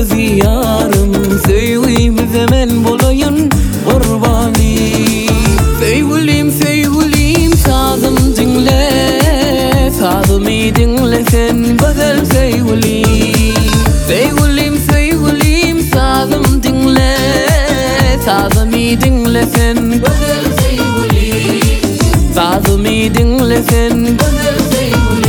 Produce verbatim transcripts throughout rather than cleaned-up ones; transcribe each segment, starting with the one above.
gözü yarım. Sevgimize men bolayın kurbani. Sevgilim sevgilim sazım dinle, sazımı dinle sen güzel sevgilim. Sevgilim sevgilim sazım dinle, sazımı dinle sen güzel sevgilim. Sazımı dinle sen güzel sevgilim.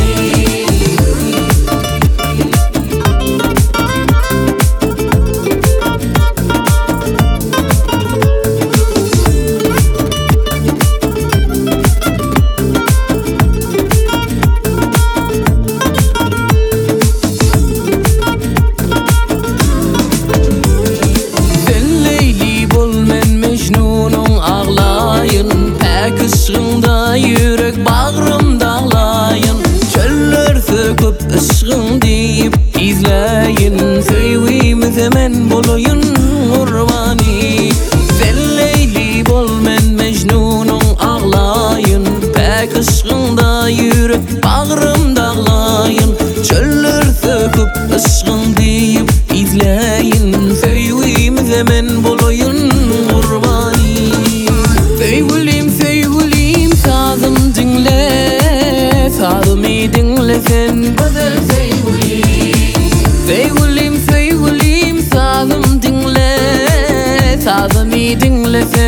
Kışında yürek bağrımda ağlayın. Çöller söküp ışığım deyip izleyin. Sevgimize men bolayın kurbani. Sen Leyli bol men Mecnun'un ağlayın. Pek ışığında yürek bağrımda ağlayın. Çöller söküp ışığım deyip izleyin. Sevgimize men bolayın kurbani. Sevgilim sevgilim sazım dinle, sazımı dinle sen güzel sevgilim. Sevgilim sevgilim sazım dinle, sazımı dinle sen